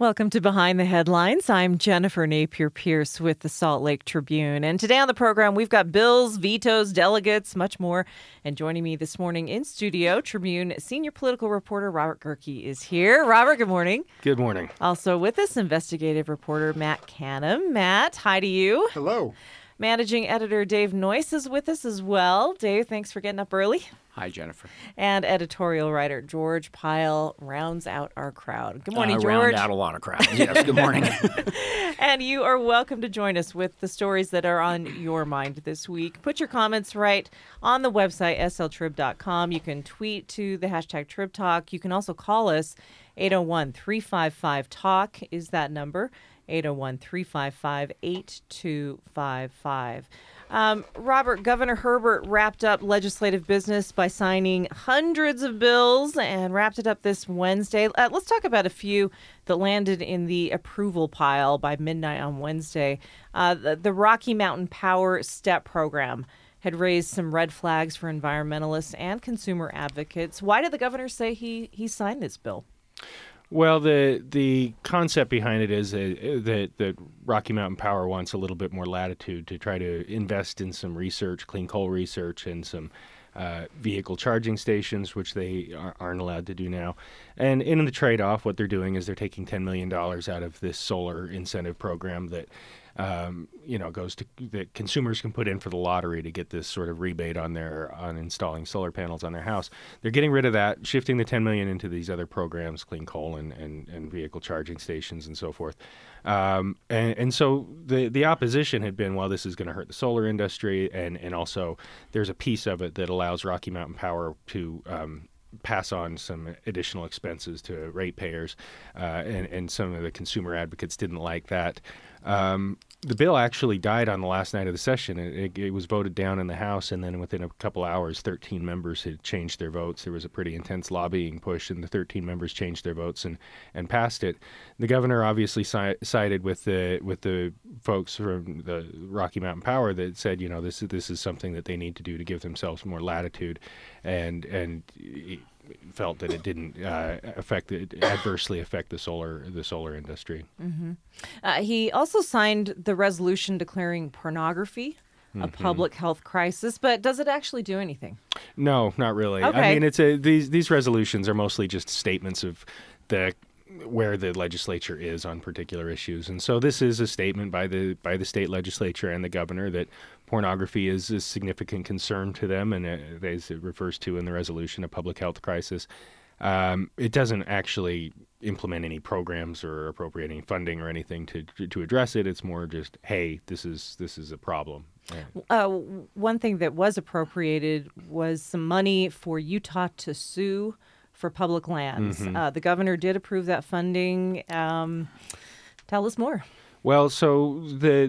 Welcome to Behind the Headlines. I'm Jennifer Napier-Pierce with the Salt Lake Tribune. And today on the program, we've got bills, vetoes, delegates, much more. And joining me this morning in studio, Tribune senior political reporter Robert Gehrke is here. Robert, good morning. Good morning. Also with us, investigative reporter Matt Canham. Matt, hi to you. Hello. Managing editor Dave Noyce is with us as well. Dave, thanks for getting up early. Hi, Jennifer. And editorial writer George Pyle rounds out our crowd. Good morning, George. Round out a lot of crowds. Yes, good morning. And you are welcome to join us with the stories that are on your mind this week. Put your comments right on the website, sltrib.com. You can tweet to the hashtag TribTalk. You can also call us. 801-355-TALK is that number. 801-355-8255. Robert, Governor Herbert wrapped up legislative business by signing hundreds of bills and wrapped it up this Wednesday. Let's talk about a few that landed in the approval pile by midnight on Wednesday. The Rocky Mountain Power STEP program had raised some red flags for environmentalists and consumer advocates. Why did the governor say he signed this bill? Well, the concept behind it is that Rocky Mountain Power wants a little bit more latitude to try to invest in some research, clean coal research, and some vehicle charging stations, which they aren't allowed to do now. And in the trade-off, what they're doing is they're taking $10 million out of this solar incentive program that goes to that consumers can put in for the lottery to get this sort of rebate on installing solar panels on their house. They're getting rid of that, shifting the $10 million into these other programs, clean coal and vehicle charging stations and so forth. And so the opposition had been, well, this is going to hurt the solar industry, and also there's a piece of it that allows Rocky Mountain Power to pass on some additional expenses to ratepayers, and some of the consumer advocates didn't like that. The bill actually died on the last night of the session. It was voted down in the House, and then within a couple hours, 13 members had changed their votes. There was a pretty intense lobbying push, and the 13 members changed their votes and passed it. The governor obviously sided with the folks from the Rocky Mountain Power that said, this is something that they need to do to give themselves more latitude, and felt that it didn't adversely affect the solar industry. Mm-hmm. He also signed the resolution declaring pornography a public health crisis, but does it actually do anything? No, not really. Okay. I mean, these resolutions are mostly just statements of where the legislature is on particular issues, and so this is a statement by the state legislature and the governor that pornography is a significant concern to them, and as it refers to in the resolution, a public health crisis. It doesn't actually implement any programs or appropriate any funding or anything to address it. It's more just, hey, this is a problem. One thing that was appropriated was some money for Utah to sue for public lands. The governor did approve that funding. Tell us more. Well, so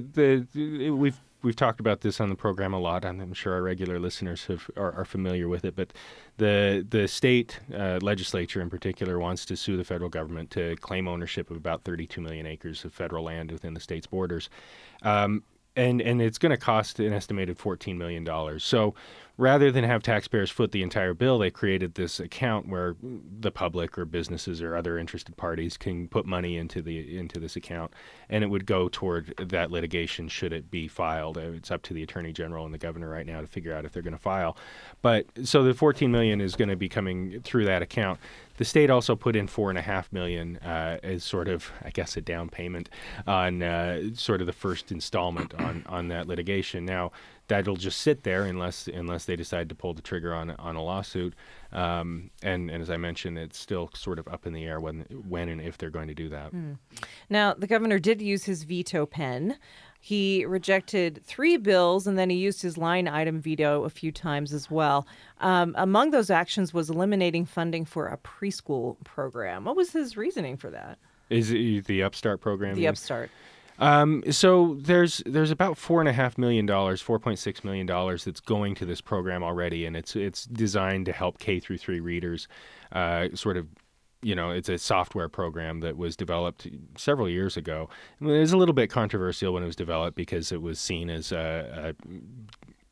we've talked about this on the program a lot, and I'm sure our regular listeners are familiar with it. But the state legislature in particular wants to sue the federal government to claim ownership of about 32 million acres of federal land within the state's borders. And it's going to cost an estimated $14 million. So rather than have taxpayers foot the entire bill, they created this account where the public or businesses or other interested parties can put money into this account, and it would go toward that litigation should it be filed. It's up to the Attorney General and the governor right now to figure out if they're going to file. But so the $14 million is going to be coming through that account. The state also put in $4.5 million as sort of, I guess, a down payment on sort of the first installment on that litigation. Now, that'll just sit there unless they decide to pull the trigger on a lawsuit. And as I mentioned, it's still sort of up in the air when and if they're going to do that. Now, the governor did use his veto pen. He rejected 3 bills, and then he used his line item veto a few times as well. Among those actions was eliminating funding for a preschool program. What was his reasoning for that? Is it the Upstart program? The Upstart. So there's about $4.5 million, $4.6 million that's going to this program already, and it's designed to help K-3 readers sort of. It's a software program that was developed several years ago. It was a little bit controversial when it was developed because it was seen as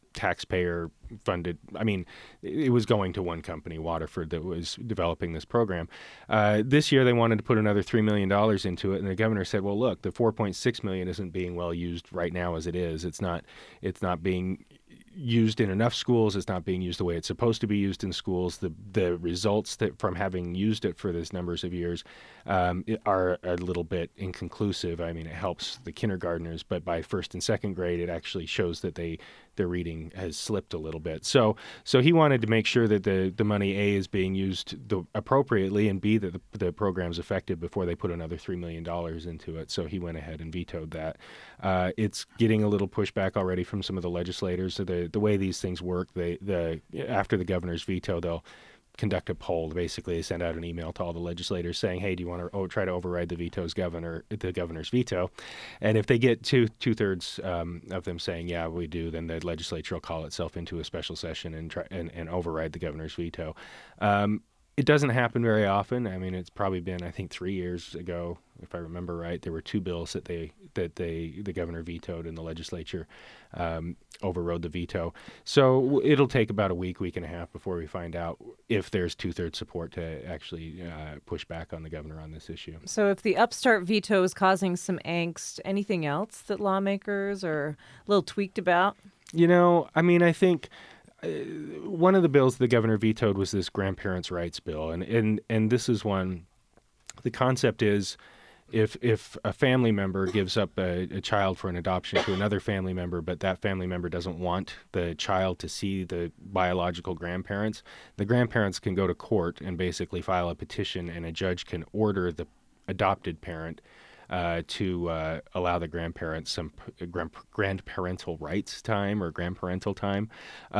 taxpayer funded. I mean, it was going to one company, Waterford, that was developing this program. This year, they wanted to put another $3 million into it, and the governor said, "Well, look, the $4.6 million isn't being well used right now as it is. It's not being used in enough schools. It's not being used the way it's supposed to be used in schools. The results that from having used it for this numbers of years are a little bit inconclusive. I mean, it helps the kindergartners, but by first and second grade, it actually shows that their reading has slipped a little bit. So he wanted to make sure that the money, A, is being used appropriately, and B, that the program's effective before they put another $3 million into it. So he went ahead and vetoed that. It's getting a little pushback already from some of the legislators. So the way these things work, after the governor's veto, they'll conduct a poll. Basically, they send out an email to all the legislators saying, "Hey, do you want to try to override the governor's veto?" And if they get two-thirds of them saying, "Yeah, we do," then the legislature will call itself into a special session and try and override the governor's veto. It doesn't happen very often. I mean, it's probably been, I think, 3 years ago, if I remember right, there were two bills that the governor vetoed, and the legislature overrode the veto. So it'll take about a week and a half before we find out if there's two-thirds support to actually push back on the governor on this issue. So if the upstart veto is causing some angst, anything else that lawmakers are a little tweaked about? I mean, I think one of the bills the governor vetoed was this grandparents' rights bill, and this is one. The concept is, if a family member gives up a child for an adoption to another family member, but that family member doesn't want the child to see the biological grandparents, the grandparents can go to court and basically file a petition, and a judge can order the adopted parent to allow the grandparents some grandparental rights time or grandparental time.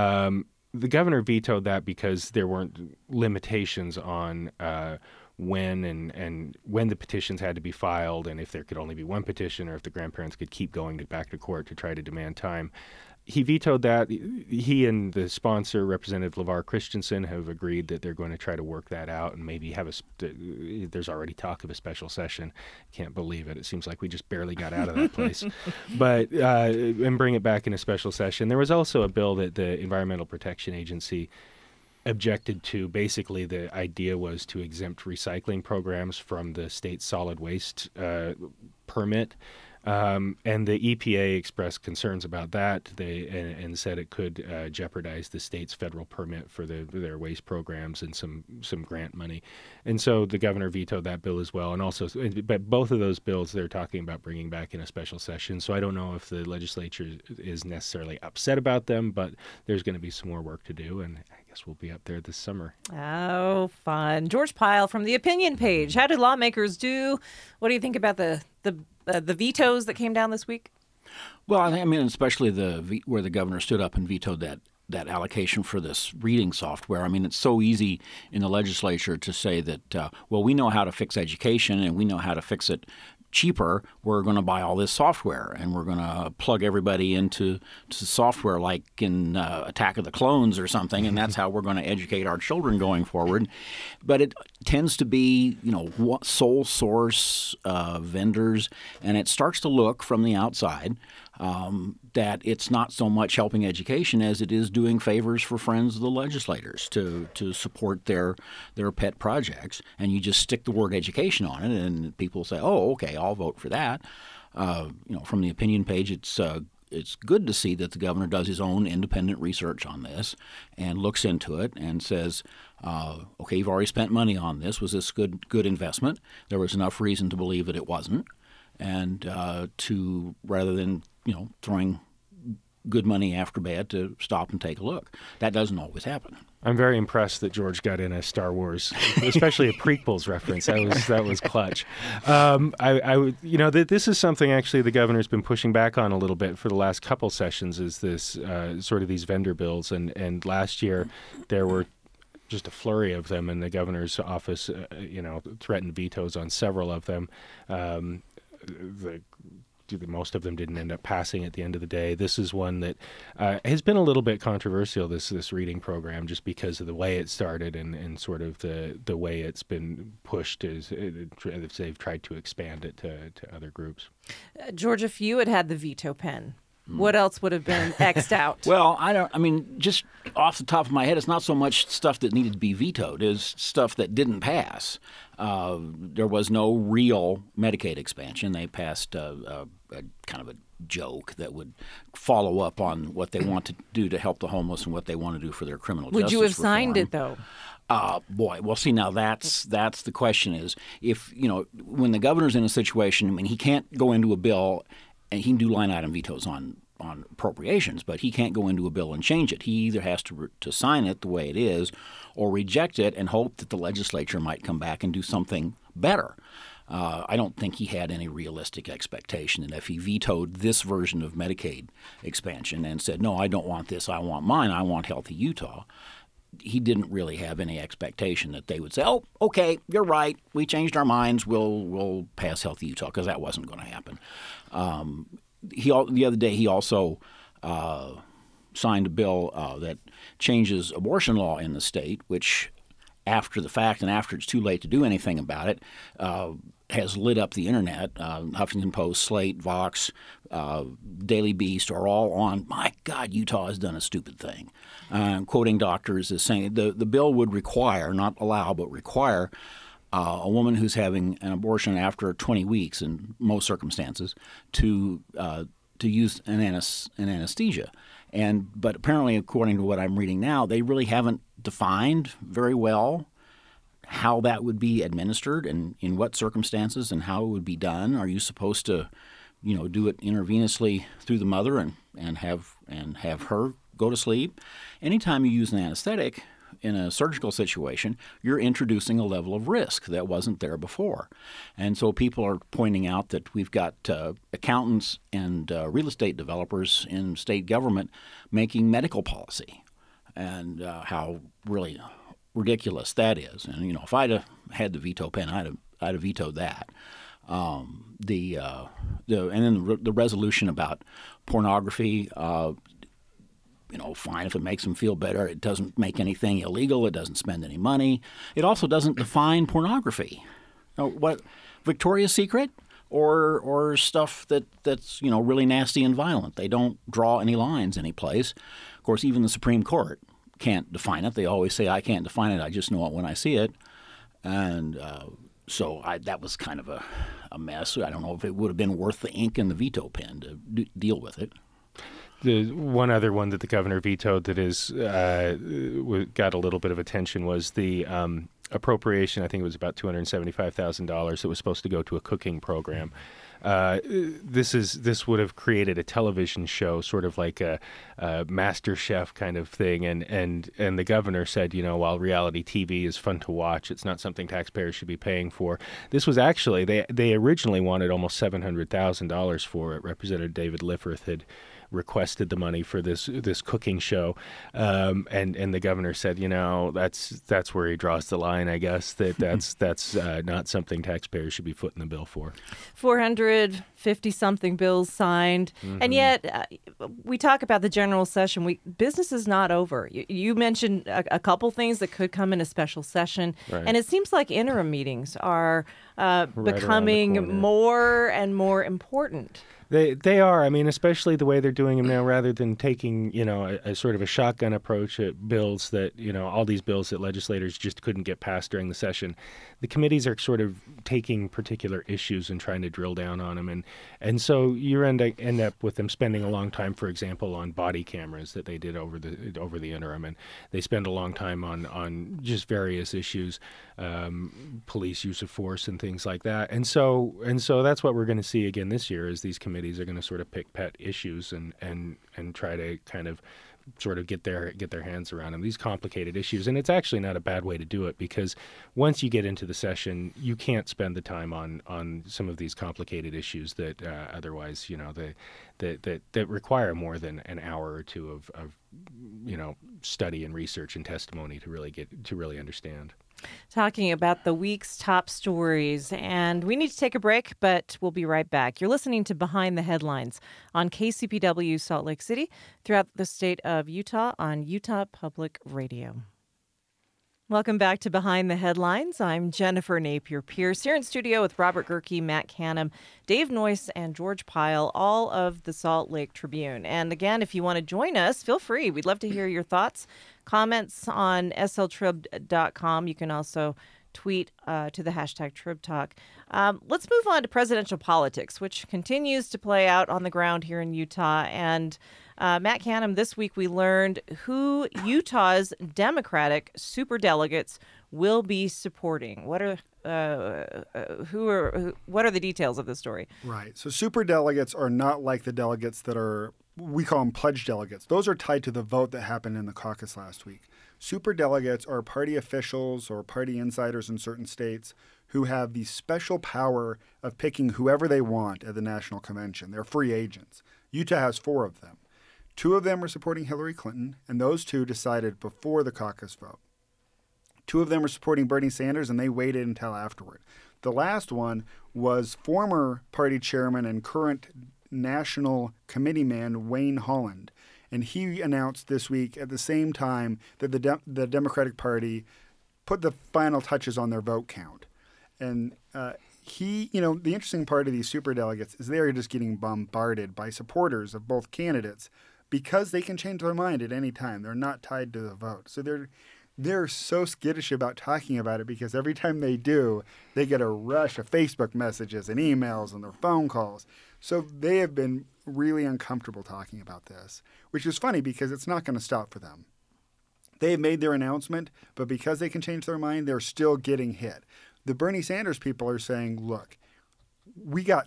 The governor vetoed that because there weren't limitations on when and when the petitions had to be filed, and if there could only be one petition, or if the grandparents could keep going back to court to try to demand time. He vetoed that. He and the sponsor, Representative LeVar Christensen, have agreed that they're going to try to work that out and maybe have there's already talk of a special session. Can't believe it. It seems like we just barely got out of that place. But and bring it back in a special session. There was also a bill that the Environmental Protection Agency objected to. Basically, the idea was to exempt recycling programs from the state solid waste permit. And the EPA expressed concerns about that. And said it could jeopardize the state's federal permit for their waste programs and some grant money. And so the governor vetoed that bill as well. And also, but both of those bills they're talking about bringing back in a special session. So I don't know if the legislature is necessarily upset about them, but there's going to be some more work to do, and I guess we'll be up there this summer. Oh, fun. George Pyle from The Opinion Page. How did lawmakers do? What do you think about the vetoes that came down this week? Well, I mean, especially where the governor stood up and vetoed that allocation for this reading software. I mean, it's so easy in the legislature to say that, well, we know how to fix education and we know how to fix it cheaper. We're going to buy all this software and we're going to plug everybody into software like in Attack of the Clones or something, and that's how we're going to educate our children going forward. But it tends to be, sole source vendors, and it starts to look from the outside that it's not so much helping education as it is doing favors for friends of the legislators to support their pet projects. And you just stick the word education on it, and people say, "Oh, okay, I'll vote for that." From the opinion page, it's good to see that the governor does his own independent research on this and looks into it and says, "Okay, you've already spent money on this. Was this good investment? There was enough reason to believe that it wasn't." And to rather than throwing good money after bad, to stop and take a look. That doesn't always happen. I'm very impressed that George got in a Star Wars, especially a prequels reference. That was clutch. This is something actually the governor's been pushing back on a little bit for the last couple sessions. Is this sort of these vendor bills, and last year there were just a flurry of them, and the governor's office, threatened vetoes on several of them. Most of them didn't end up passing at the end of the day. This is one that has been a little bit controversial, this reading program, just because of the way it started and sort of the way it's been pushed as they've tried to expand it to other groups. George, if you had the veto pen, What else would have been X'd out? Well, I mean, just off the top of my head, it's not so much stuff that needed to be vetoed as stuff that didn't pass. There was no real Medicaid expansion. They passed a kind of a joke that would follow up on what they want to do to help the homeless and what they want to do for their criminal justice Would you have signed reform. it, though? Boy, well, see, now that's the question is if, when the governor's in a situation, I mean, he can't go into a bill and he can do line item vetoes on appropriations, but he can't go into a bill and change it. He either has to sign it the way it is or reject it and hope that the legislature might come back and do something better. I don't think he had any realistic expectation that if he vetoed this version of Medicaid expansion and said, no, I don't want this, I want mine, I want Healthy Utah, he didn't really have any expectation that they would say, oh, okay, you're right, we changed our minds, we'll pass Healthy Utah, because that wasn't going to happen. The other day he also signed a bill that changes abortion law in the state, which after the fact and after it's too late to do anything about it, has lit up the internet. Huffington Post, Slate, Vox, Daily Beast are all on, my God, Utah has done a stupid thing. Quoting doctors as saying the bill would require, not allow, but require a woman who's having an abortion after 20 weeks in most circumstances to use an anesthesia. But apparently, according to what I'm reading now, they really haven't defined very well how that would be administered and in what circumstances and how it would be done. Are you supposed to, do it intravenously through the mother and have her go to sleep? Anytime you use an anesthetic in a surgical situation, you're introducing a level of risk that wasn't there before. And so people are pointing out that we've got accountants and real estate developers in state government making medical policy and how really ridiculous that is. And, if I'd have had the veto pen, I'd have vetoed that. And then the resolution about pornography, fine if it makes them feel better. It doesn't make anything illegal. It doesn't spend any money. It also doesn't define pornography. What Victoria's Secret or stuff that's really nasty and violent. They don't draw any lines anyplace. Of course, even the Supreme Court can't define it. They always say, I can't define it. I just know it when I see it. And so that was kind of a mess. I don't know if it would have been worth the ink and the veto pen to deal with it. The one other one that the governor vetoed that is got a little bit of attention was the appropriation. I think it was about $275,000 that was supposed to go to a cooking program. This would have created a television show, sort of like a Master Chef kind of thing, and the governor said, while reality TV is fun to watch, it's not something taxpayers should be paying for. This was actually they originally wanted almost $700,000 for it. Representative David Lifforth had requested the money for this cooking show, and the governor said, that's where he draws the line. I guess that's not something taxpayers should be footing the bill for. 450-something bills signed, and yet we talk about the general session. Business is not over. You mentioned a couple things that could come in a special session, right. And it seems like interim meetings are becoming corner. More and more important. They are. I mean, especially the way they're doing them now, rather than taking, a sort of a shotgun approach at bills that, all these bills that legislators just couldn't get passed during the session. The committees are sort of taking particular issues and trying to drill down on them. And so you end up with them spending a long time, for example, on body cameras that they did over the interim. And they spend a long time on just various issues, police use of force and things like that. And so that's what we're going to see again this year is these committees are going to sort of pick pet issues and try to kind of sort of get their hands around them, these complicated issues. And it's actually not a bad way to do it, because once you get into the session, you can't spend the time on some of these complicated issues that otherwise, that require more than an hour or two of study and research and testimony to really understand. Talking about the week's top stories, and we need to take a break, but we'll be right back. You're listening to Behind the Headlines on KCPW Salt Lake City, throughout the state of Utah on Utah Public Radio. Welcome back to Behind the Headlines. I'm Jennifer Napier Pierce here in studio with Robert Gehrke, Matt Canham, Dave Noyce, and George Pyle, all of the Salt Lake Tribune. And again, if you want to join us, feel free. We'd love to hear your thoughts, comments on sltrib.com. You can also tweet to the hashtag TribTalk. Let's move on to presidential politics, which continues to play out on the ground here in Utah. And Matt Canham, this week we learned who Utah's Democratic superdelegates will be supporting. What are the details of this story? Right. So superdelegates are not like the delegates that are, we call them pledge delegates. Those are tied to the vote that happened in the caucus last week. Superdelegates are party officials or party insiders in certain states who have the special power of picking whoever they want at the national convention. They're free agents. Utah has 4 of them. 2 of them are supporting Hillary Clinton, and those 2 decided before the caucus vote. 2 of them are supporting Bernie Sanders, and they waited until afterward. The last one was former party chairman and current national committee man Wayne Holland. And he announced this week at the same time that the Democratic Party put the final touches on their vote count. And the interesting part of these superdelegates is they're just getting bombarded by supporters of both candidates because they can change their mind at any time. They're not tied to the vote. So they're so skittish about talking about it because every time they do, they get a rush of Facebook messages and emails and their phone calls. So they have been really uncomfortable talking about this, which is funny because it's not going to stop for them. They have made their announcement, but because they can change their mind, they're still getting hit. The Bernie Sanders people are saying, look, we got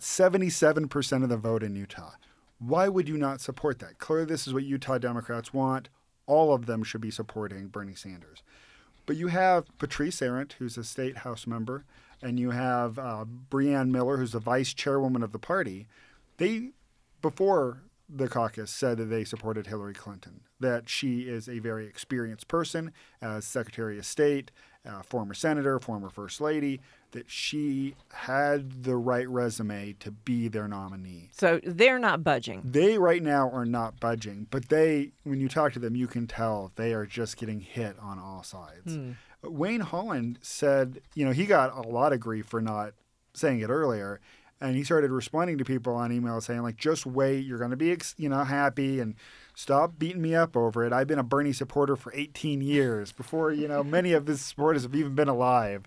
77% of the vote in Utah. Why would you not support that? Clearly, this is what Utah Democrats want. All of them should be supporting Bernie Sanders. But you have Patrice Arent, who's a state House member, and you have Breanne Miller, who's the vice chairwoman of the party. They, before the caucus, said that they supported Hillary Clinton, that she is a very experienced person as Secretary of State, former senator, former First Lady, that she had the right resume to be their nominee. So they're not budging. They right now are not budging, but when you talk to them, you can tell they are just getting hit on all sides. Wayne Holland said, he got a lot of grief for not saying it earlier. And he started responding to people on email saying, like, just wait, you're going to be, happy and stop beating me up over it. I've been a Bernie supporter for 18 years before, many of his supporters have even been alive.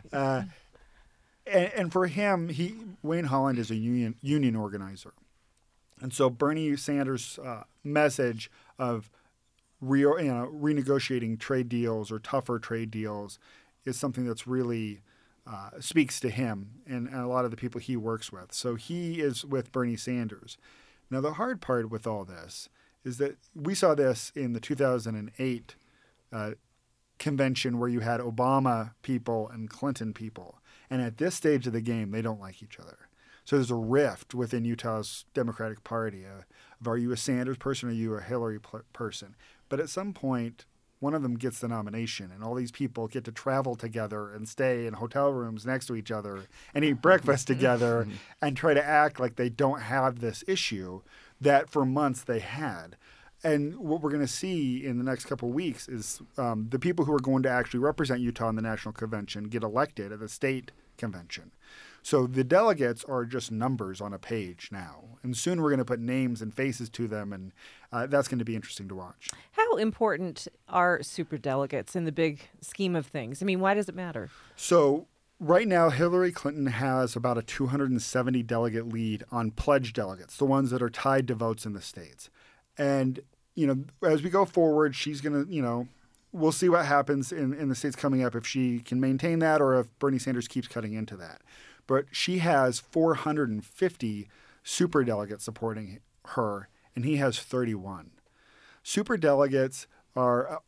And for him, Wayne Holland is a union organizer. And so Bernie Sanders' message of renegotiating trade deals or tougher trade deals is something that's really speaks to him and a lot of the people he works with. So he is with Bernie Sanders. Now, the hard part with all this is that we saw this in the 2008 convention where you had Obama people and Clinton people. And at this stage of the game, they don't like each other. So there's a rift within Utah's Democratic Party of are you a Sanders person or are you a Hillary person? But at some point, one of them gets the nomination, and all these people get to travel together and stay in hotel rooms next to each other and eat breakfast together and try to act like they don't have this issue that for months they had. And what we're going to see in the next couple of weeks is the people who are going to actually represent Utah in the national convention get elected at the state convention. So the delegates are just numbers on a page now. And soon we're going to put names and faces to them, and that's going to be interesting to watch. How important are superdelegates in the big scheme of things? I mean, why does it matter? So right now, Hillary Clinton has about a 270 delegate lead on pledge delegates, the ones that are tied to votes in the states. And, as we go forward, she's going to, we'll see what happens in the states coming up if she can maintain that or if Bernie Sanders keeps cutting into that. But she has 450 superdelegates supporting her, and he has 31. Superdelegates are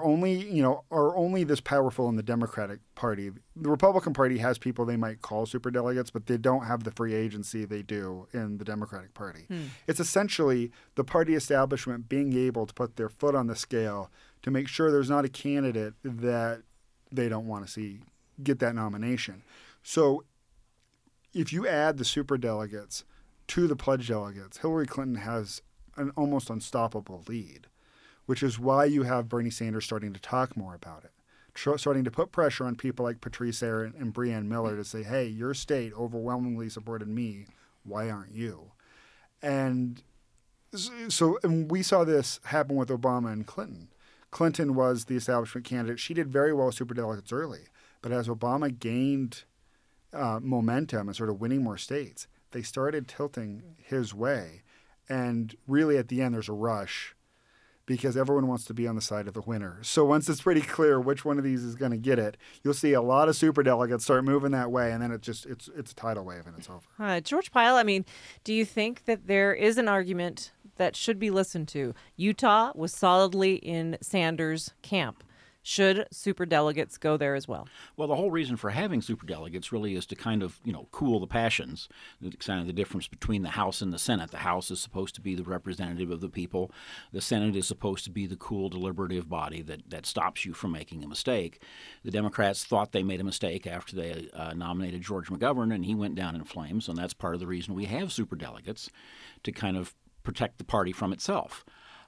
only this powerful in the Democratic Party. The Republican Party has people they might call superdelegates, but they don't have the free agency they do in the Democratic Party. It's essentially the party establishment being able to put their foot on the scale to make sure there's not a candidate that they don't want to see get that nomination. So if you add the superdelegates to the pledge delegates, Hillary Clinton has an almost unstoppable lead, which is why you have Bernie Sanders starting to talk more about it, starting to put pressure on people like Patrice Eyre and Breanne Miller to say, hey, your state overwhelmingly supported me. Why aren't you? And and we saw this happen with Obama and Clinton. Clinton was the establishment candidate. She did very well with superdelegates early. But as Obama gained momentum and sort of winning more states, they started tilting his way. And really at the end, there's a rush because everyone wants to be on the side of the winner. So once it's pretty clear which one of these is going to get it, you'll see a lot of superdelegates start moving that way, and then it's a tidal wave and it's over. George Pyle, I mean, do you think that there is an argument that should be listened to? Utah was solidly in Sanders' camp. Should superdelegates go there as well? Well, the whole reason for having superdelegates really is to kind of, cool the passions. It's kind of the difference between the House and the Senate. The House is supposed to be the representative of the people. The Senate is supposed to be the cool, deliberative body that stops you from making a mistake. The Democrats thought they made a mistake after they nominated George McGovern, and he went down in flames, and that's part of the reason we have superdelegates, to kind of protect the party from itself.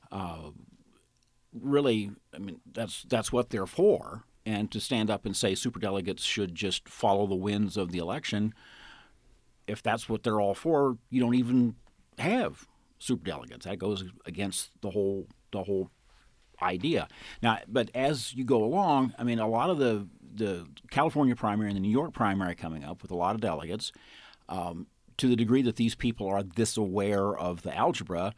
Really, I mean, that's what they're for. And to stand up and say superdelegates should just follow the winds of the election, if that's what they're all for, you don't even have superdelegates. That goes against the whole idea. Now, but as you go along, I mean, a lot of the California primary and the New York primary coming up with a lot of delegates, to the degree that these people are this aware of the algebra,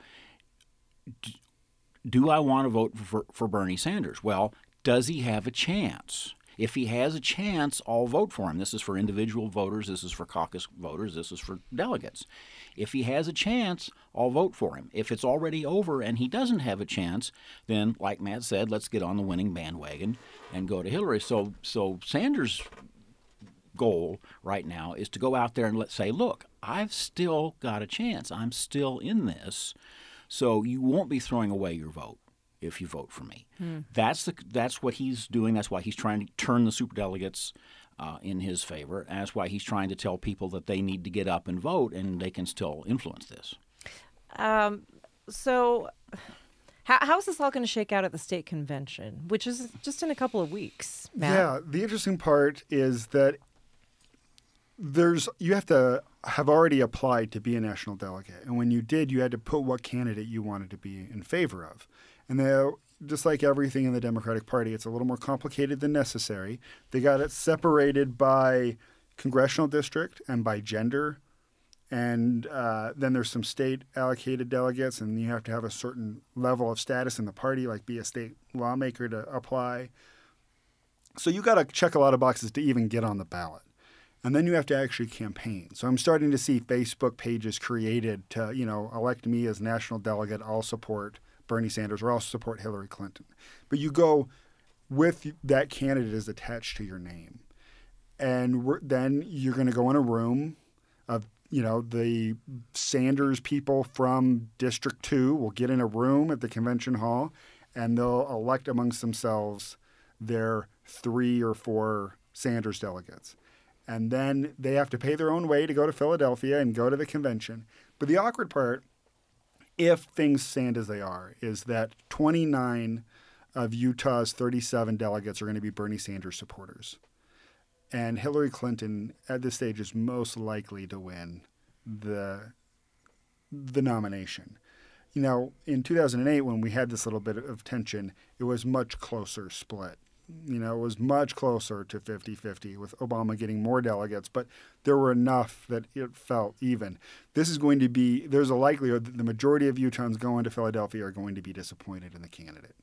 do I want to vote for Bernie Sanders? Well, does he have a chance? If he has a chance, I'll vote for him. This is for individual voters. This is for caucus voters. This is for delegates. If he has a chance, I'll vote for him. If it's already over and he doesn't have a chance, then, like Matt said, let's get on the winning bandwagon and go to Hillary. So Sanders' goal right now is to go out there and let's say, look, I've still got a chance. I'm still in this. So you won't be throwing away your vote if you vote for me. That's what he's doing. That's why he's trying to turn the superdelegates in his favor. And that's why he's trying to tell people that they need to get up and vote, and they can still influence this. So how is this all going to shake out at the state convention, which is just in a couple of weeks, Matt? Yeah, the interesting part is that you have to have already applied to be a national delegate. And when you did, you had to put what candidate you wanted to be in favor of. And just like everything in the Democratic Party, it's a little more complicated than necessary. They got it separated by congressional district and by gender. And then there's some state allocated delegates, and you have to have a certain level of status in the party, like be a state lawmaker to apply. So you got to check a lot of boxes to even get on the ballot. And then you have to actually campaign. So I'm starting to see Facebook pages created to, elect me as national delegate. I'll support Bernie Sanders or I'll support Hillary Clinton. But you go with that candidate is attached to your name. And then you're going to go in a room of, the Sanders people from District 2 will get in a room at the convention hall and they'll elect amongst themselves their 3 or 4 Sanders delegates. And then they have to pay their own way to go to Philadelphia and go to the convention. But the awkward part, if things stand as they are, is that 29 of Utah's 37 delegates are going to be Bernie Sanders supporters. And Hillary Clinton, at this stage, is most likely to win the nomination. In 2008, when we had this little bit of tension, it was much closer split. It was much closer to 50-50 with Obama getting more delegates, but there were enough that it felt even. This is going to be, there's a likelihood that the majority of Utahns going to Philadelphia are going to be disappointed in the candidate.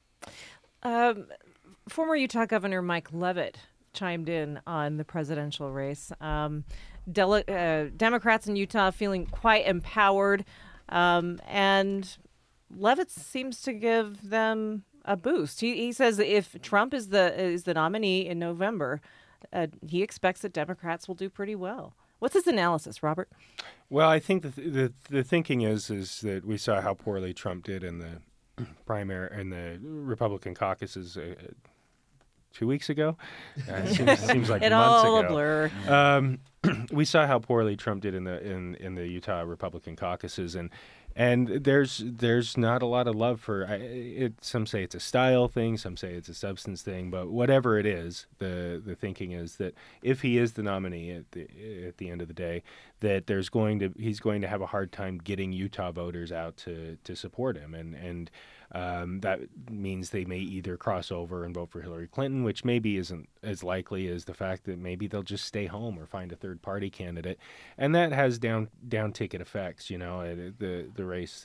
Former Utah Governor Mike Leavitt chimed in on the presidential race. Democrats in Utah feeling quite empowered, and Leavitt seems to give them a boost. He says if Trump is the nominee in November, he expects that Democrats will do pretty well. What's his analysis, Robert? Well, I think the thinking is that we saw how poorly Trump did in the primary in the Republican caucuses 2 weeks ago. Seems like it months all ago. A blur. We saw how poorly Trump did in the Utah Republican caucuses, and And there's not a lot of love for it. Some say it's a style thing, some say it's a substance thing, but whatever it is, the thinking is that if he is the nominee at the end of the day, that he's going to have a hard time getting Utah voters out to support him, and that means they may either cross over and vote for Hillary Clinton, which maybe isn't as likely as the fact that maybe they'll just stay home or find a third party candidate, and that has down ticket effects. The race,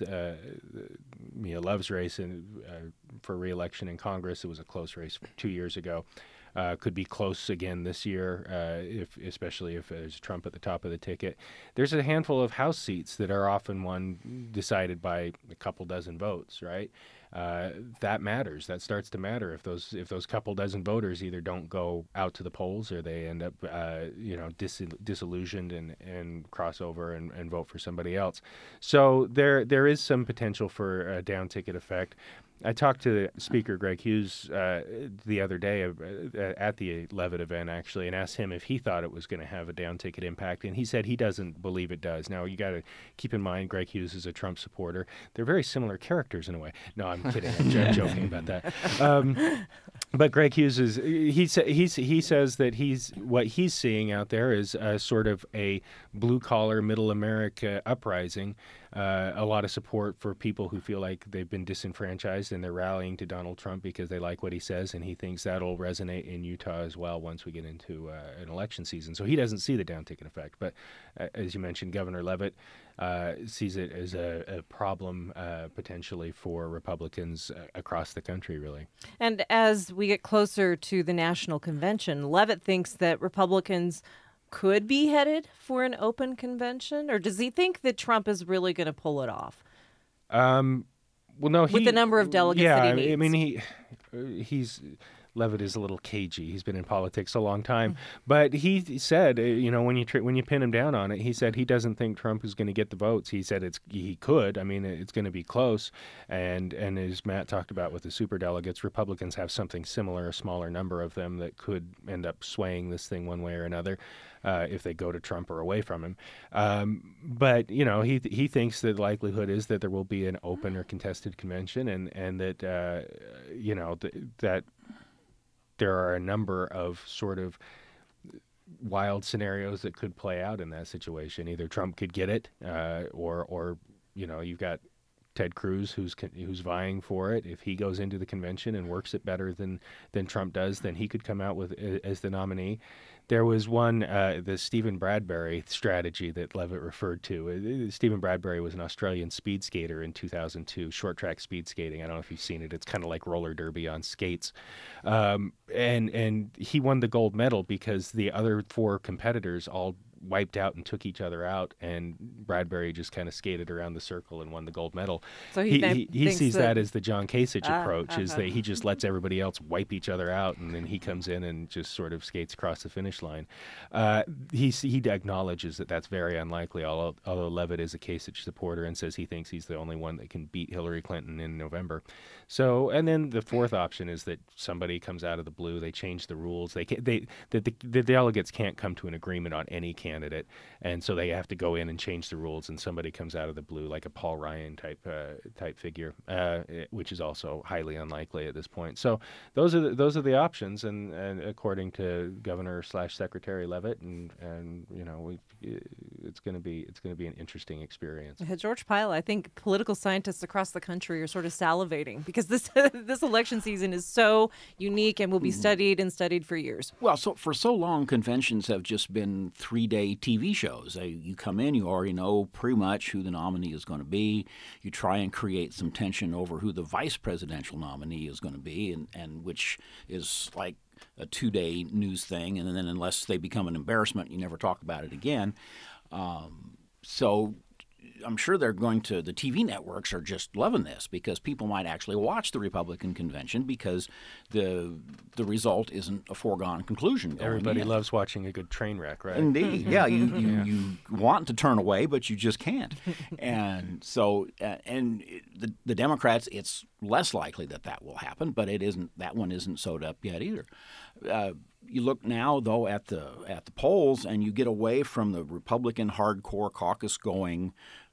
Mia Love's race for re-election in Congress, it was a close race 2 years ago. Could be close again this year, especially if there's Trump at the top of the ticket. There's a handful of House seats that are often decided by a couple dozen votes, right? That matters. That starts to matter if those couple dozen voters either don't go out to the polls or they end up disillusioned and cross over and vote for somebody else. So there is some potential for a down ticket effect. I talked to Speaker Greg Hughes the other day at the Levitt event, actually, and asked him if he thought it was going to have a down-ticket impact, and he said he doesn't believe it does. Now, you got to keep in mind, Greg Hughes is a Trump supporter. They're very similar characters in a way. No, I'm kidding. I'm joking about that. But Greg Hughes he says that what he's seeing out there is sort of a blue-collar, middle America uprising. A lot of support for people who feel like they've been disenfranchised, and they're rallying to Donald Trump because they like what he says, and he thinks that'll resonate in Utah as well once we get into an election season. So he doesn't see the down-ticket effect. But as you mentioned, Governor Levitt sees it as a problem potentially for Republicans across the country, really. And as we get closer to the national convention, Levitt thinks that Republicans could be headed for an open convention, or does he think that Trump is really going to pull it off? Well, no, with the number of delegates that he needs. I mean, Levitt is a little cagey. He's been in politics a long time, but he said, when you pin him down on it, he said he doesn't think Trump is going to get the votes. He said he could. I mean, it's going to be close, and as Matt talked about with the superdelegates, Republicans have something similar, a smaller number of them that could end up swaying this thing one way or another. If they go to Trump or away from him. But, he thinks that the likelihood is that there will be an open or contested convention, and that, that there are a number of sort of wild scenarios that could play out in that situation. Either Trump could get it, or you've got Ted Cruz who's vying for it. If he goes into the convention and works it better than Trump does, then he could come out as the nominee. There was one, the Stephen Bradbury strategy that Levitt referred to. Stephen Bradbury was an Australian speed skater in 2002, short track speed skating. I don't know if you've seen it. It's kind of like roller derby on skates. And he won the gold medal because the other four competitors all wiped out and took each other out, and Bradbury just kind of skated around the circle and won the gold medal. So he sees that as the John Kasich approach, is that he just lets everybody else wipe each other out, and then he comes in and just sort of skates across the finish line. He acknowledges that that's very unlikely, although Levitt is a Kasich supporter and says he thinks he's the only one that can beat Hillary Clinton in November. So, and then the fourth option is that somebody comes out of the blue, they change the rules, the delegates can't come to an agreement on any candidate, and so they have to go in and change the rules, and somebody comes out of the blue, like a Paul Ryan type figure, which is also highly unlikely at this point. So those are the options, and according to Governor/Secretary Levitt, and it's going to be an interesting experience. George Pyle, I think political scientists across the country are sort of salivating because this election season is so unique and will be studied for years. Well, so for so long, conventions have just been 3-day TV shows. You come in, you already know pretty much who the nominee is going to be. You try and create some tension over who the vice presidential nominee is going to be, and which is like a 2-day news thing, and then unless they become an embarrassment, you never talk about it again. So I'm sure the TV networks are just loving this because people might actually watch the Republican convention because the result isn't a foregone conclusion. Everybody loves watching a good train wreck, right? Indeed. Yeah, you want to turn away, but you just can't. And so, and the Democrats, it's less likely that will happen, but that one isn't sewed up yet either. You look now, though, at the polls, and you get away from the Republican hardcore caucus-going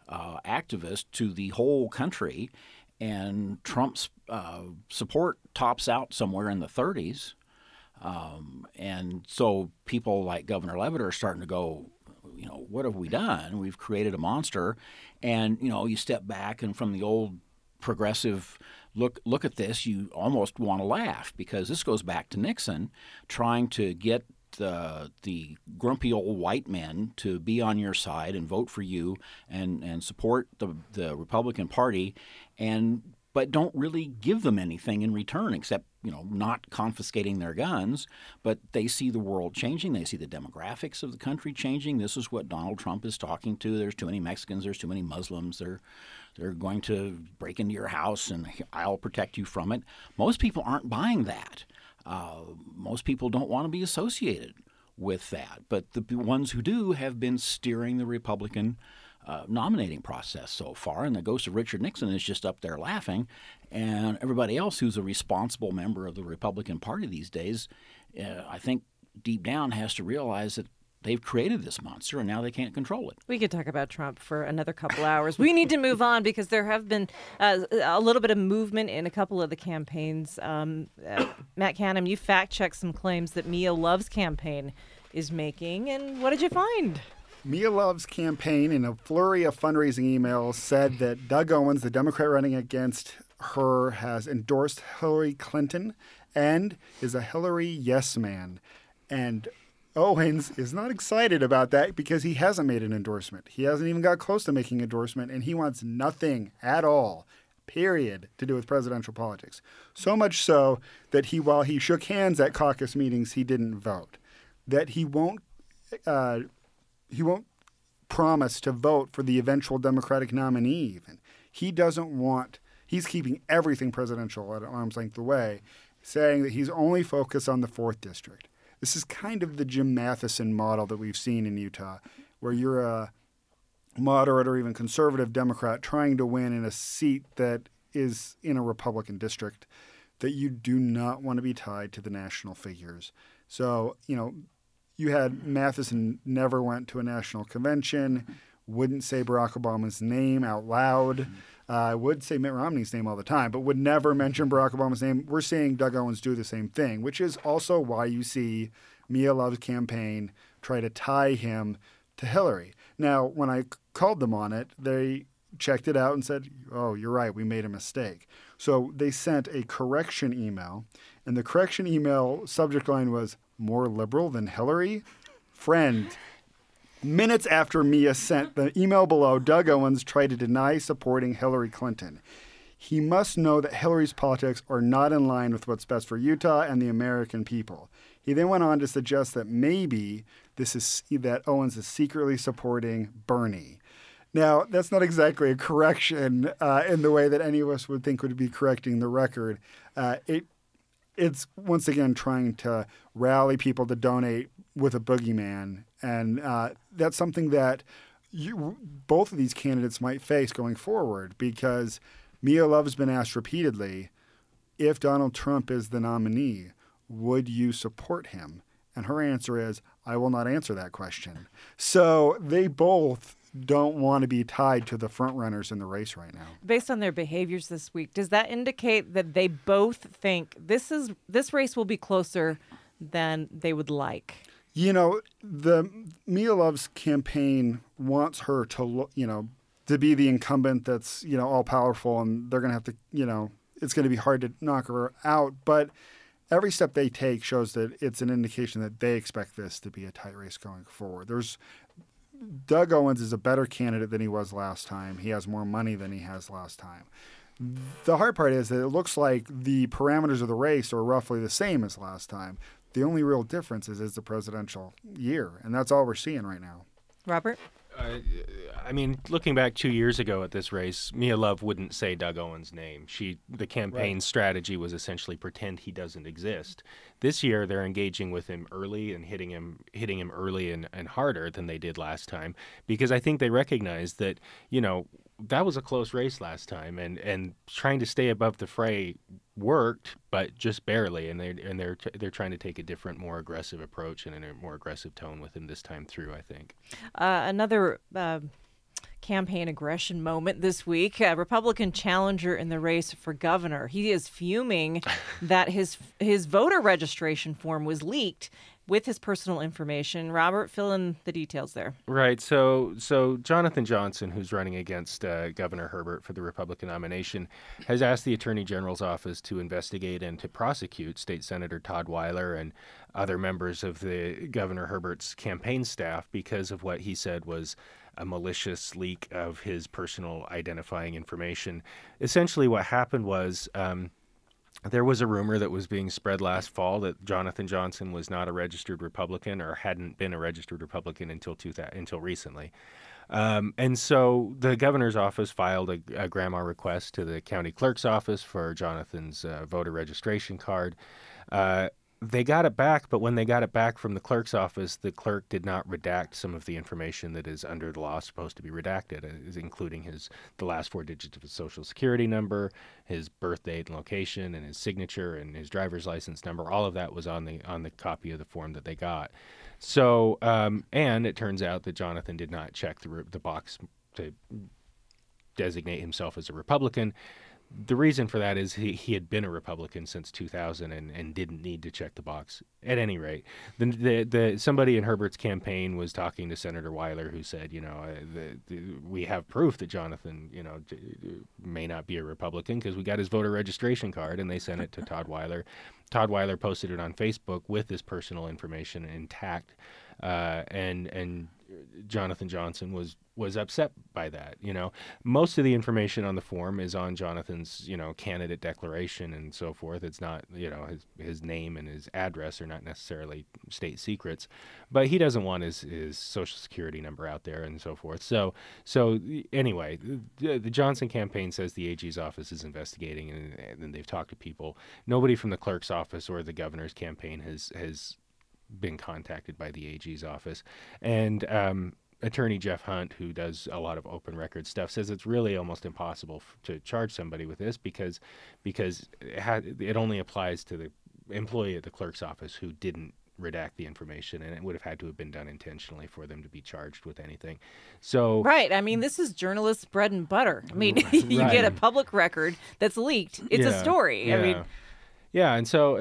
activist to the whole country, and Trump's support tops out somewhere in the 30s. And so people like Governor Levitt are starting to go, what have we done? We've created a monster. And, you step back, and from the old progressive look at this, you almost want to laugh, because this goes back to Nixon trying to get the grumpy old white men to be on your side and vote for you and support the Republican Party, but don't really give them anything in return except not confiscating their guns. But they see the world changing. They see the demographics of the country changing. This is what Donald Trump is talking to. There's too many Mexicans. There's too many Muslims. They're going to break into your house, and I'll protect you from it. Most people aren't buying that. Most people don't want to be associated with that. But the ones who do have been steering the Republican nominating process so far, and the ghost of Richard Nixon is just up there laughing. And everybody else who's a responsible member of the Republican Party these days, I think deep down has to realize that they've created this monster, and now they can't control it. We could talk about Trump for another couple hours. We need to move on, because there have been a little bit of movement in a couple of the campaigns. Matt Canham, you fact-checked some claims that Mia Love's campaign is making, and what did you find? Mia Love's campaign, in a flurry of fundraising emails, said that Doug Owens, the Democrat running against her, has endorsed Hillary Clinton and is a Hillary yes man. And Owens is not excited about that because he hasn't made an endorsement. He hasn't even got close to making an endorsement, and he wants nothing at all, period, to do with presidential politics. So much so that while he shook hands at caucus meetings, he didn't vote. That he won't promise to vote for the eventual Democratic nominee even. He's keeping everything presidential at arm's length away, saying that he's only focused on the 4th District. This is kind of the Jim Matheson model that we've seen in Utah, where you're a moderate or even conservative Democrat trying to win in a seat that is in a Republican district, that you do not want to be tied to the national figures. So, you had Matheson never went to a national convention, wouldn't say Barack Obama's name out loud, would say Mitt Romney's name all the time, but would never mention Barack Obama's name. We're seeing Doug Owens do the same thing, which is also why you see Mia Love's campaign try to tie him to Hillary. Now, when I called them on it, they checked it out and said, oh, you're right, we made a mistake. So they sent a correction email, and the correction email subject line was, more liberal than Hillary? Friend. Minutes after Mia sent the email below, Doug Owens tried to deny supporting Hillary Clinton. He must know that Hillary's politics are not in line with what's best for Utah and the American people. He then went on to suggest that maybe that Owens is secretly supporting Bernie. Now, that's not exactly a correction in the way that any of us would think would be correcting the record. It's once again trying to rally people to donate with a boogeyman. And that's something that both of these candidates might face going forward, because Mia Love's been asked repeatedly, if Donald Trump is the nominee, would you support him? And her answer is, I will not answer that question. So they both don't want to be tied to the front runners in the race right now. Based on their behaviors this week, does that indicate that they both think this race will be closer than they would like? The Mia Love's campaign wants her to, to be the incumbent that's, all powerful, and they're going to have to, it's going to be hard to knock her out. But every step they take shows that it's an indication that they expect this to be a tight race going forward. Doug Owens is a better candidate than he was last time. He has more money than he has last time. The hard part is that it looks like the parameters of the race are roughly the same as last time. The only real difference is the presidential year, and that's all we're seeing right now. Robert? Looking back 2 years ago at this race, Mia Love wouldn't say Doug Owens' name. The campaign strategy was essentially pretend he doesn't exist. This year, they're engaging with him early and hitting him early and harder than they did last time, because I think they recognize that, that was a close race last time, and trying to stay above the fray worked, but just barely. And they're trying to take a different, more aggressive approach and a more aggressive tone with him this time through, I think. Another campaign aggression moment this week. A Republican challenger in the race for governor. He is fuming that his voter registration form was leaked with his personal information. Robert, fill in the details there. Right. So Jonathan Johnson, who's running against Governor Herbert for the Republican nomination, has asked the Attorney General's office to investigate and to prosecute State Senator Todd Weiler and other members of the Governor Herbert's campaign staff because of what he said was a malicious leak of his personal identifying information. Essentially, what happened was there was a rumor that was being spread last fall that Jonathan Johnson was not a registered Republican or hadn't been a registered Republican until recently. And so the governor's office filed a grandma request to the county clerk's office for Jonathan's voter registration card. They got it back, but when they got it back from the clerk's office, the clerk did not redact some of the information that is under the law supposed to be redacted, including the last 4 digits of his social security number, his birth date and location, and his signature and his driver's license number. All of that was on the copy of the form that they got. So, and it turns out that Jonathan did not check the box to designate himself as a Republican. The reason for that is he had been a Republican since 2000 and didn't need to check the box. At any rate, somebody in Herbert's campaign was talking to Senator Weiler, who said, we have proof that Jonathan, may not be a Republican because we got his voter registration card, and they sent it to Todd Weiler. Todd Weiler posted it on Facebook with his personal information intact, and Jonathan Johnson was upset by that. Most of the information on the form is on Jonathan's, candidate declaration and so forth. It's not, his name and his address are not necessarily state secrets, but he doesn't want his social security number out there and so forth. So anyway, the Johnson campaign says the AG's office is investigating, and they've talked to people. Nobody from the clerk's office or the governor's campaign has been contacted by the AG's office. And Attorney Jeff Hunt, who does a lot of open record stuff, says it's really almost impossible to charge somebody with this because it only applies to the employee at the clerk's office who didn't redact the information, and it would have had to have been done intentionally for them to be charged with anything. So right. I mean, this is journalists' bread and butter. I mean, you right. get a public record that's leaked. It's a story. Yeah. I mean, yeah, and so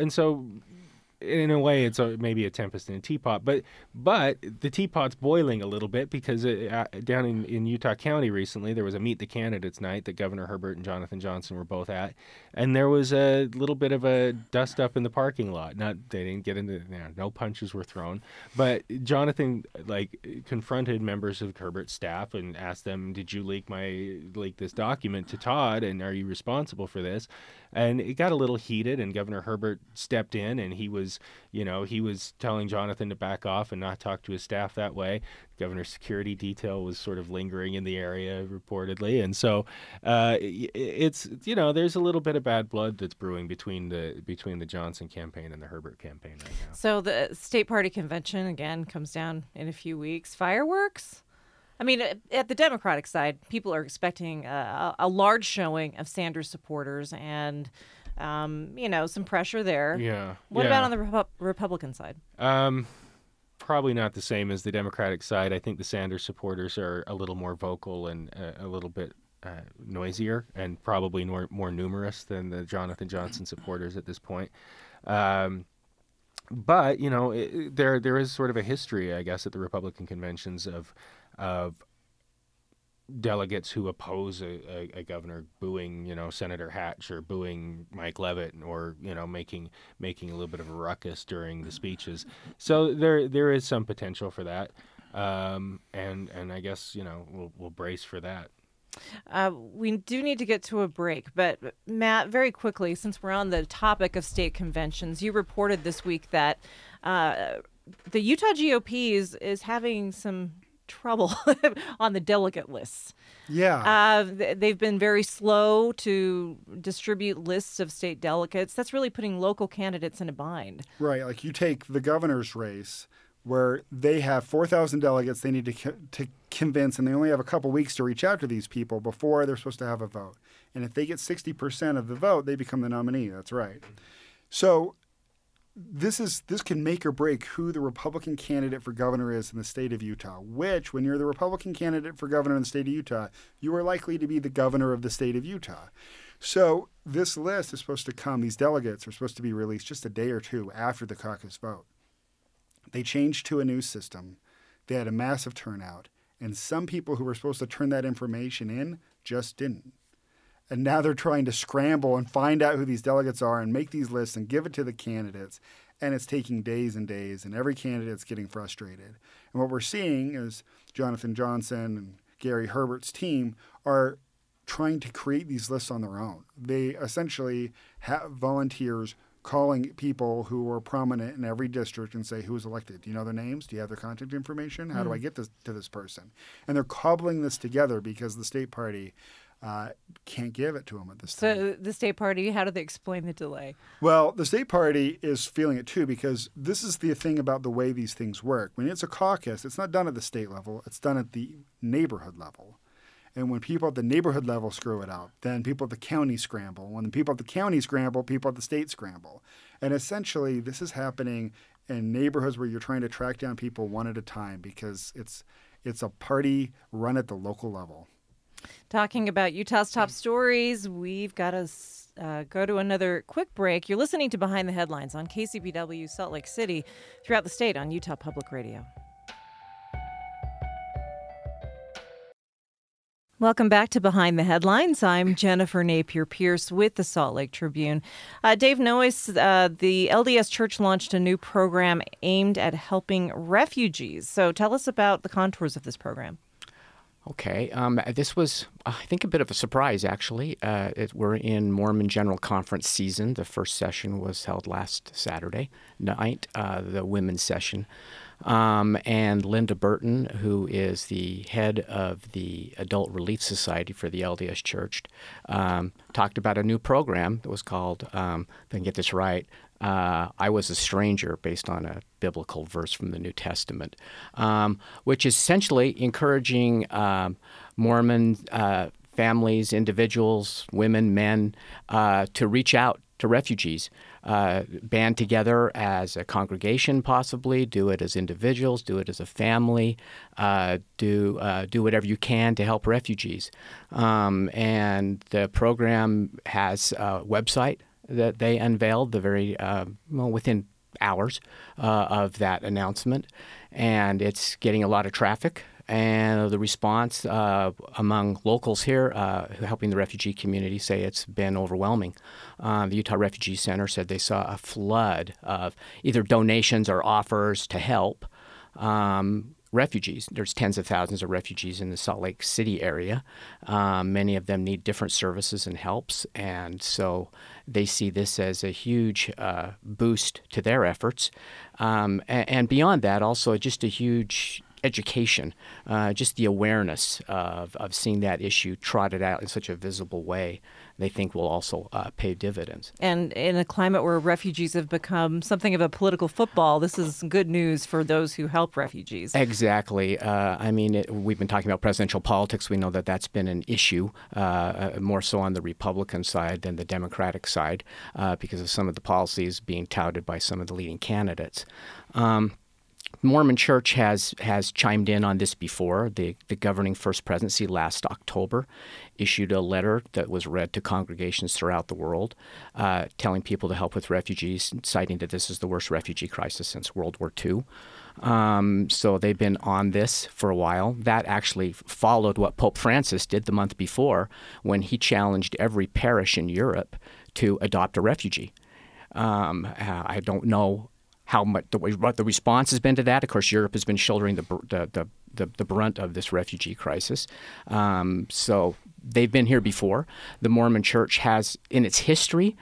in a way, it's maybe a tempest in a teapot, but the teapot's boiling a little bit because down in Utah County recently, there was a Meet the Candidates night that Governor Herbert and Jonathan Johnson were both at, and there was a little bit of a dust up in the parking lot. They didn't get into, no punches were thrown, but Jonathan confronted members of Herbert's staff and asked them, "Did you leak this document to Todd, and are you responsible for this?" And it got a little heated, and Governor Herbert stepped in, and he was telling Jonathan to back off and not talk to his staff that way. The governor's security detail was sort of lingering in the area, reportedly, and so it's there's a little bit of bad blood that's brewing between the Johnson campaign and the Herbert campaign right now. So the state party convention again comes down in a few weeks. Fireworks. I mean, at the Democratic side, people are expecting a large showing of Sanders supporters and, some pressure there. Yeah. What about on the Republican side? Probably not the same as the Democratic side. I think the Sanders supporters are a little more vocal and a little bit noisier and probably more numerous than the Jonathan Johnson supporters at this point. But, there is sort of a history, I guess, at the Republican conventions of delegates who oppose a governor booing, Senator Hatch or booing Mike Leavitt or, making a little bit of a ruckus during the speeches. So there is some potential for that. And I guess, we'll brace for that. We do need to get to a break, but Matt, very quickly, since we're on the topic of state conventions, you reported this week that the Utah GOP is having some trouble on the delegate lists. Yeah. They've been very slow to distribute lists of state delegates. That's really putting local candidates in a bind. Right. Like you take the governor's race where they have 4,000 delegates they need to convince, and they only have a couple weeks to reach out to these people before they're supposed to have a vote. And if they get 60% of the vote, they become the nominee. That's right. So this can make or break who the Republican candidate for governor is in the state of Utah, which, when you're the Republican candidate for governor in the state of Utah, you are likely to be the governor of the state of Utah. So this list is supposed to come, these delegates are supposed to be released just a day or two after the caucus vote. They changed to a new system. They had a massive turnout, and some people who were supposed to turn that information in just didn't. And now they're trying to scramble and find out who these delegates are and make these lists and give it to the candidates. And it's taking days and days, and every candidate's getting frustrated. And what we're seeing is Jonathan Johnson and Gary Herbert's team are trying to create these lists on their own. They essentially have volunteers calling people who are prominent in every district and say, who was elected? Do you know their names? Do you have their contact information? How do I get to this person? And they're cobbling this together because the state party can't give it to them at this time. So the state party, how do they explain the delay? Well, the state party is feeling it too, because this is the thing about the way these things work. When it's a caucus, it's not done at the state level, it's done at the neighborhood level. And when people at the neighborhood level screw it up, then people at the county scramble. When the people at the county scramble, people at the state scramble. And essentially, this is happening in neighborhoods where you're trying to track down people one at a time, because it's a party run at the local level. Talking about Utah's top stories, we've got to go to another quick break. You're listening to Behind the Headlines on KCBW Salt Lake City, throughout the state on Utah Public Radio. Welcome back to Behind the Headlines. I'm Jennifer Napier-Pierce with the Salt Lake Tribune. Dave Noyes, the LDS Church launched a new program aimed at helping refugees. So tell us about the contours of this program. Okay. This was, I think, a bit of a surprise, actually. We're in Mormon General Conference season. The first session was held last Saturday night, the women's session. And Linda Burton, who is the head of the Adult Relief Society for the LDS Church, talked about a new program that was called, if I can get this right, I Was a Stranger, based on a biblical verse from the New Testament, which is essentially encouraging Mormon families, individuals, women, men, to reach out to refugees, band together as a congregation, possibly do it as individuals, do it as a family, do whatever you can to help refugees. And the program has a website that they unveiled within hours of that announcement, and it's getting a lot of traffic. And the response among locals here helping the refugee community say it's been overwhelming. The Utah Refugee Center said they saw a flood of either donations or offers to help refugees. There's tens of thousands of refugees in the Salt Lake City area. Many of them need different services and helps, and so they see this as a huge boost to their efforts. And beyond that, also just a huge education, just the awareness of seeing that issue trotted out in such a visible way, they think will also pay dividends. And in a climate where refugees have become something of a political football, this is good news for those who help refugees. Exactly. We've been talking about presidential politics. We know that that's been an issue, more so on the Republican side than the Democratic side, because of some of the policies being touted by some of the leading candidates. Mormon Church has chimed in on this before. The governing First Presidency last October issued a letter that was read to congregations throughout the world, telling people to help with refugees, citing that this is the worst refugee crisis since World War II. So they've been on this for a while. That actually followed what Pope Francis did the month before, when he challenged every parish in Europe to adopt a refugee. I don't know what the response has been to that. Of course, Europe has been shouldering the brunt of this refugee crisis. So they've been here before. The Mormon Church has, in its history,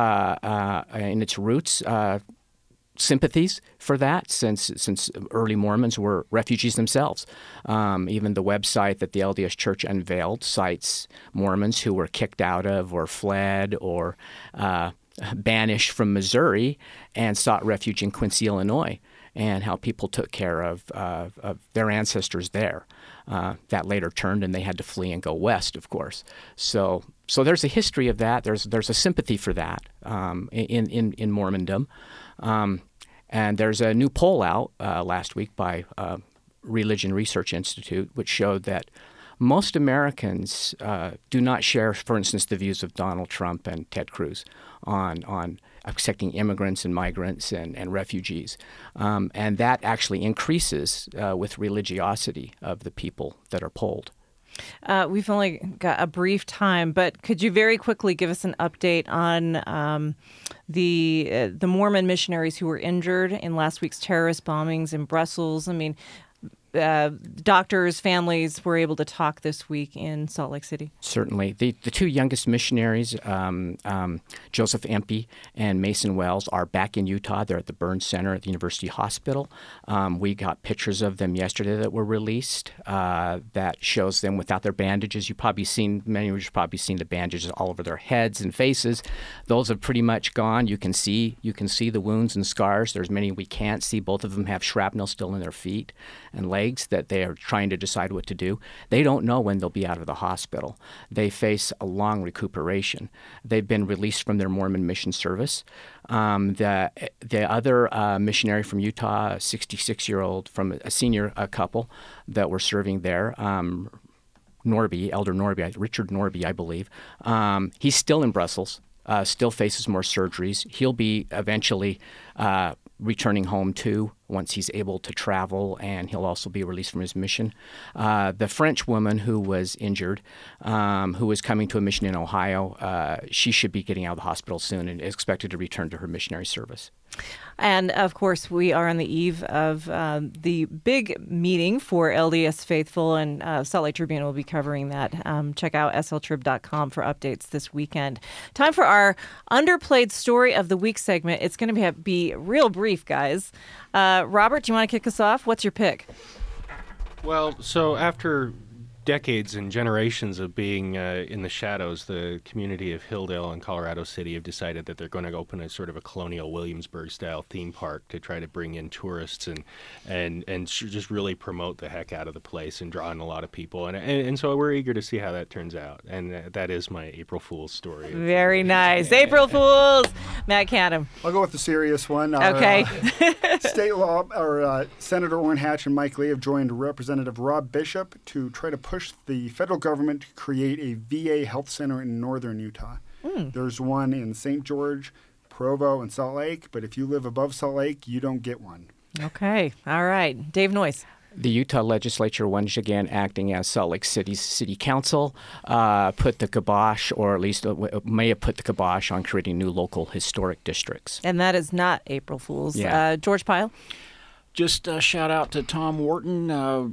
in its roots, sympathies for that, since early Mormons were refugees themselves. Even the website that the LDS Church unveiled cites Mormons who were kicked out of or fled or banished from Missouri and sought refuge in Quincy, Illinois, and how people took care of their ancestors there. That later turned, and they had to flee and go west, of course. So there's a history of that. There's a sympathy for that in Mormondom. And there's a new poll out last week by Religion Research Institute, which showed that most Americans do not share, for instance, the views of Donald Trump and Ted Cruz on accepting immigrants and migrants and refugees. And that actually increases with religiosity of the people that are polled. We've only got a brief time, but could you very quickly give us an update on the Mormon missionaries who were injured in last week's terrorist bombings in Brussels? I mean, doctors, families were able to talk this week in Salt Lake City. Certainly. The two youngest missionaries, Joseph Empey and Mason Wells, are back in Utah. They're at the Burns Center at the University Hospital. We got pictures of them yesterday that were released that shows them without their bandages. Many of you have probably seen the bandages all over their heads and faces. Those have pretty much gone. You can see the wounds and scars. There's many we can't see. Both of them have shrapnel still in their feet and legs that they are trying to decide what to do. They don't know when they'll be out of the hospital. They face a long recuperation. They've been released from their Mormon mission service. The other missionary from Utah, a 66-year-old from a senior couple that were serving there, Elder Norby, Richard Norby, I believe, he's still in Brussels, still faces more surgeries. He'll be eventually returning home too once he's able to travel, and he'll also be released from his mission. The French woman who was injured, who was coming to a mission in Ohio, she should be getting out of the hospital soon and is expected to return to her missionary service. And, of course, we are on the eve of the big meeting for LDS Faithful, and Salt Lake Tribune will be covering that. Check out sltrib.com for updates this weekend. Time for our underplayed story of the week segment. It's going to be real brief, guys. Robert, do you want to kick us off? What's your pick? Well, so after decades and generations of being in the shadows, the community of Hilldale and Colorado City have decided that they're going to open a sort of a colonial Williamsburg-style theme park to try to bring in tourists and just really promote the heck out of the place and draw in a lot of people. And so we're eager to see how that turns out. And that is my April Fool's story. Very nice. April Fools. Matt Canham. I'll go with the serious one. Okay. State law, Senator Orrin Hatch and Mike Lee have joined Representative Rob Bishop to try to push the federal government to create a VA health center in northern Utah. There's one in St. George, Provo, and Salt Lake, but if you live above Salt Lake, you don't get one. Okay. All right. Dave Noyce. The Utah legislature, once again acting as Salt Lake City's city council, put the kibosh, or at least may have put the kibosh on creating new local historic districts. And that is not April Fool's. Yeah. George Pyle. Just a shout out to Tom Wharton,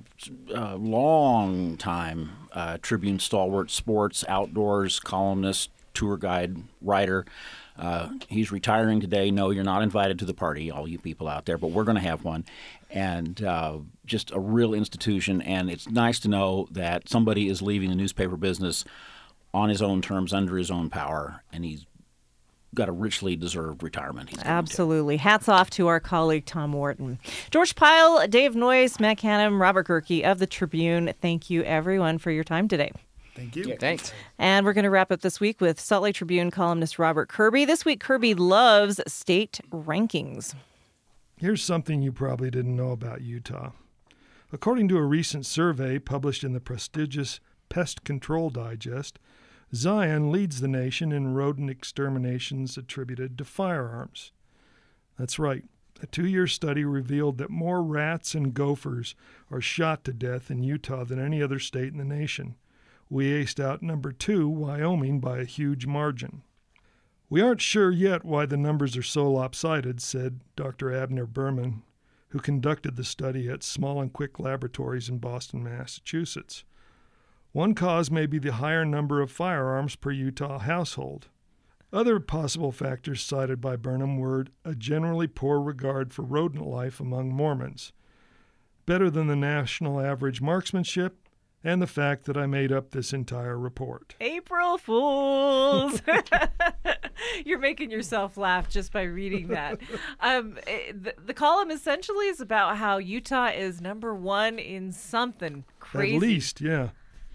long time Tribune stalwart, sports, outdoors, columnist, tour guide, writer. He's retiring today. No, you're not invited to the party, all you people out there, but we're going to have one. And just a real institution. And it's nice to know that somebody is leaving the newspaper business on his own terms, under his own power, and he's got a richly deserved retirement. Absolutely. Hats off to our colleague, Tom Wharton. George Pyle, Dave Noyce, Matt Canham, Robert Gerke of the Tribune. Thank you, everyone, for your time today. Thank you. Yeah, thanks. And we're going to wrap up this week with Salt Lake Tribune columnist Robert Kirby. This week, Kirby loves state rankings. Here's something you probably didn't know about Utah. According to a recent survey published in the prestigious Pest Control Digest, Zion leads the nation in rodent exterminations attributed to firearms. That's right. A 2-year study revealed that more rats and gophers are shot to death in Utah than any other state in the nation. We aced out number 2, Wyoming, by a huge margin. We aren't sure yet why the numbers are so lopsided, said Dr. Abner Berman, who conducted the study at Small and Quick Laboratories in Boston, Massachusetts. One cause may be the higher number of firearms per Utah household. Other possible factors cited by Burnham were a generally poor regard for rodent life among Mormons, better than the national average marksmanship, and the fact that I made up this entire report. April Fools! You're making yourself laugh just by reading that. The column essentially is about how Utah is number one in something crazy. At least, yeah.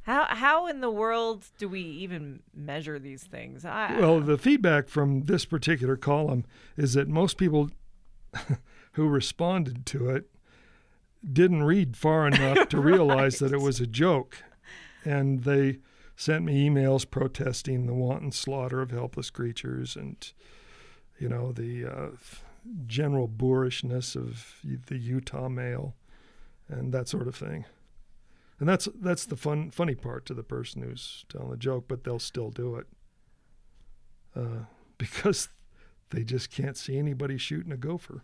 How in the world do we even measure these things? Well, the feedback from this particular column is that most people who responded to it didn't read far enough to realize that it was a joke. And they sent me emails protesting the wanton slaughter of helpless creatures and, the general boorishness of the Utah male and that sort of thing. And that's the funny part to the person who's telling the joke, but they'll still do it because they just can't see anybody shooting a gopher.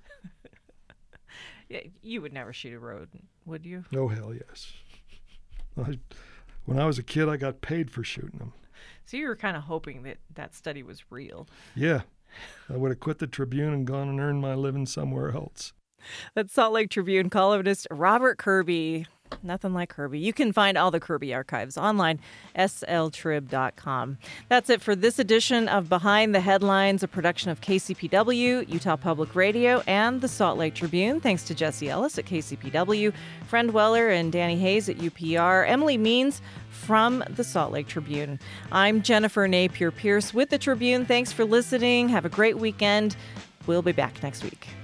You would never shoot a rodent, would you? Oh, hell yes. When I was a kid, I got paid for shooting them. So you were kind of hoping that study was real. Yeah. I would have quit the Tribune and gone and earned my living somewhere else. That's Salt Lake Tribune columnist Robert Kirby. Nothing like Kirby. You can find all the Kirby archives online, sltrib.com. That's it for this edition of Behind the Headlines, a production of KCPW, Utah Public Radio, and the Salt Lake Tribune. Thanks to Jesse Ellis at KCPW, Friend Weller and Danny Hayes at UPR, Emily Means from the Salt Lake Tribune. I'm Jennifer Napier-Pierce with the Tribune. Thanks for listening. Have a great weekend. We'll be back next week.